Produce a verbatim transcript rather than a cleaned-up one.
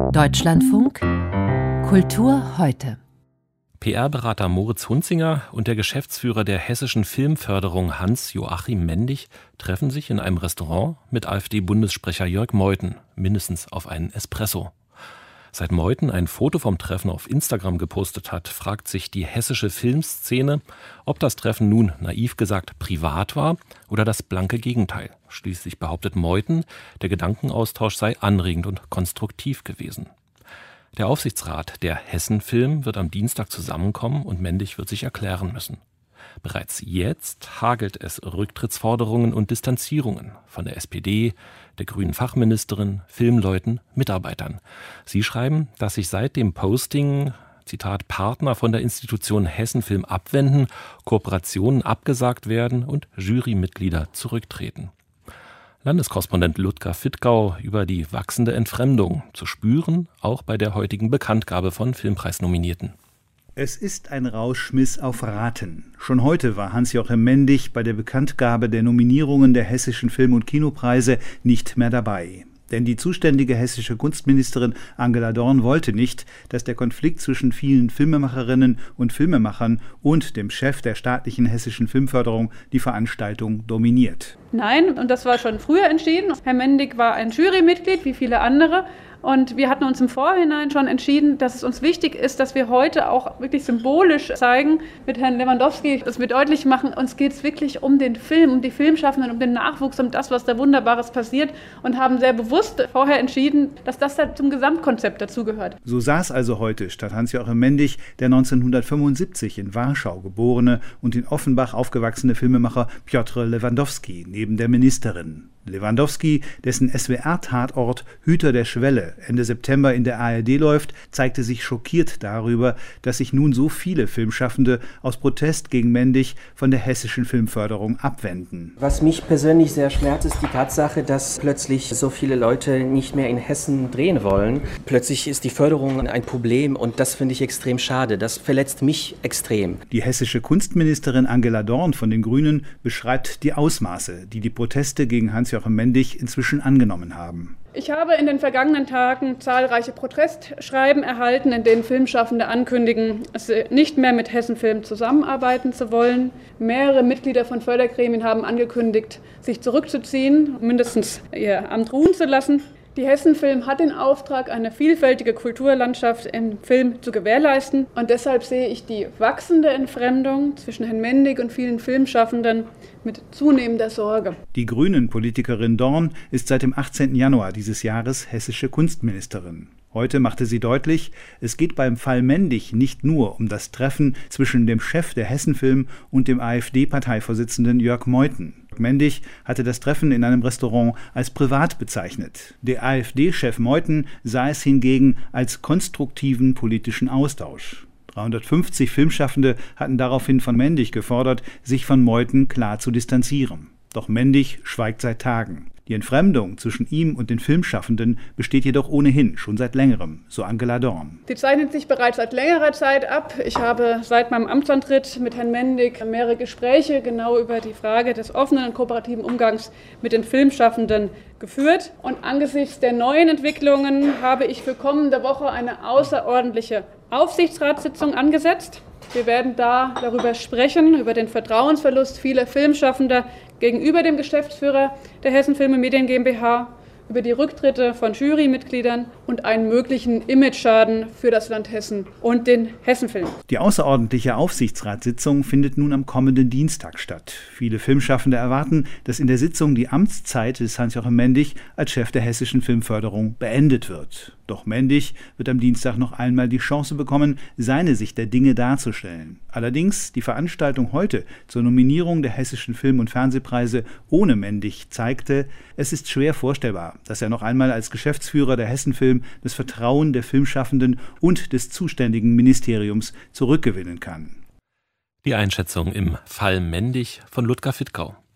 Deutschlandfunk Kultur heute. P R-Berater Moritz Hunzinger und der Geschäftsführer der hessischen Filmförderung Hans-Joachim Mendig treffen sich in einem Restaurant mit AfD-Bundessprecher Jörg Meuthen, mindestens auf einen Espresso. Seit Meuthen ein Foto vom Treffen auf Instagram gepostet hat, fragt sich die hessische Filmszene, ob das Treffen nun, naiv gesagt, privat war oder das blanke Gegenteil. Schließlich behauptet Meuthen, der Gedankenaustausch sei anregend und konstruktiv gewesen. Der Aufsichtsrat der Hessen-Film wird am Dienstag zusammenkommen und Mendig wird sich erklären müssen. Bereits jetzt hagelt es Rücktrittsforderungen und Distanzierungen von der S P D, der grünen Fachministerin, Filmleuten, Mitarbeitern. Sie schreiben, dass sich seit dem Posting, Zitat, Partner von der Institution Hessen-Film abwenden, Kooperationen abgesagt werden und Jurymitglieder zurücktreten. Landeskorrespondent Ludger Fittgau über die wachsende Entfremdung, zu spüren, auch bei der heutigen Bekanntgabe von Filmpreisnominierten. Es ist ein Rauschmiss auf Raten. Schon heute war Hans-Joachim Mendig bei der Bekanntgabe der Nominierungen der hessischen Film- und Kinopreise nicht mehr dabei. Denn die zuständige hessische Kunstministerin Angela Dorn wollte nicht, dass der Konflikt zwischen vielen Filmemacherinnen und Filmemachern und dem Chef der staatlichen hessischen Filmförderung die Veranstaltung dominiert. Nein, und das war schon früher entschieden. Herr Mendig war ein Jurymitglied, wie viele andere. Und wir hatten uns im Vorhinein schon entschieden, dass es uns wichtig ist, dass wir heute auch wirklich symbolisch zeigen mit Herrn Lewandowski, dass wir deutlich machen, uns geht es wirklich um den Film, um die Filmschaffenden, um den Nachwuchs, um das, was da Wunderbares passiert und haben sehr bewusst vorher entschieden, dass das da zum Gesamtkonzept dazugehört. So saß also heute statt Hans-Joachim Mendig der neunzehnhundertfünfundsiebzig in Warschau geborene und in Offenbach aufgewachsene Filmemacher Piotr Lewandowski neben der Ministerin. Lewandowski, dessen S W R-Tatort Hüter der Schwelle Ende September in der A R D läuft, zeigte sich schockiert darüber, dass sich nun so viele Filmschaffende aus Protest gegen Mendig von der hessischen Filmförderung abwenden. Was mich persönlich sehr schmerzt, ist die Tatsache, dass plötzlich so viele Leute nicht mehr in Hessen drehen wollen. Plötzlich ist die Förderung ein Problem und das finde ich extrem schade. Das verletzt mich extrem. Die hessische Kunstministerin Angela Dorn von den Grünen beschreibt die Ausmaße, die die Proteste gegen Hans-Joachim Mendig inzwischen angenommen haben. Ich habe in den vergangenen Tagen zahlreiche Protestschreiben erhalten, in denen Filmschaffende ankündigen, nicht mehr mit Hessen-Film zusammenarbeiten zu wollen. Mehrere Mitglieder von Fördergremien haben angekündigt, sich zurückzuziehen, mindestens ihr Amt ruhen zu lassen. Die Hessen-Film hat den Auftrag, eine vielfältige Kulturlandschaft im Film zu gewährleisten. Und deshalb sehe ich die wachsende Entfremdung zwischen Herrn Mendig und vielen Filmschaffenden mit zunehmender Sorge. Die Grünen-Politikerin Dorn ist seit dem achtzehnten Januar dieses Jahres hessische Kunstministerin. Heute machte sie deutlich, es geht beim Fall Mendig nicht nur um das Treffen zwischen dem Chef der Hessen-Film und dem AfD-Parteivorsitzenden Jörg Meuthen. Mendig hatte das Treffen in einem Restaurant als privat bezeichnet. Der AfD-Chef Meuthen sah es hingegen als konstruktiven politischen Austausch. dreihundertfünfzig Filmschaffende hatten daraufhin von Mendig gefordert, sich von Meuthen klar zu distanzieren. Doch Mendig schweigt seit Tagen. Die Entfremdung zwischen ihm und den Filmschaffenden besteht jedoch ohnehin schon seit längerem, so Angela Dorn. Die zeichnet sich bereits seit längerer Zeit ab. Ich habe seit meinem Amtsantritt mit Herrn Mendig mehrere Gespräche genau über die Frage des offenen und kooperativen Umgangs mit den Filmschaffenden geführt. Und angesichts der neuen Entwicklungen habe ich für kommende Woche eine außerordentliche Aufsichtsratssitzung angesetzt. Wir werden da darüber sprechen, über den Vertrauensverlust vieler Filmschaffender gegenüber dem Geschäftsführer der Hessen Film und Medien GmbH, über die Rücktritte von Jurymitgliedern und einen möglichen Imageschaden für das Land Hessen und den Hessenfilm. Die außerordentliche Aufsichtsratssitzung findet nun am kommenden Dienstag statt. Viele Filmschaffende erwarten, dass in der Sitzung die Amtszeit des Hans-Joachim Mendig als Chef der hessischen Filmförderung beendet wird. Doch Mendig wird am Dienstag noch einmal die Chance bekommen, seine Sicht der Dinge darzustellen. Allerdings die Veranstaltung heute zur Nominierung der hessischen Film- und Fernsehpreise ohne Mendig zeigte, es ist schwer vorstellbar, dass er noch einmal als Geschäftsführer der Hessen-Film das Vertrauen der Filmschaffenden und des zuständigen Ministeriums zurückgewinnen kann. Die Einschätzung im Fall Mendig von Ludger Fittgau.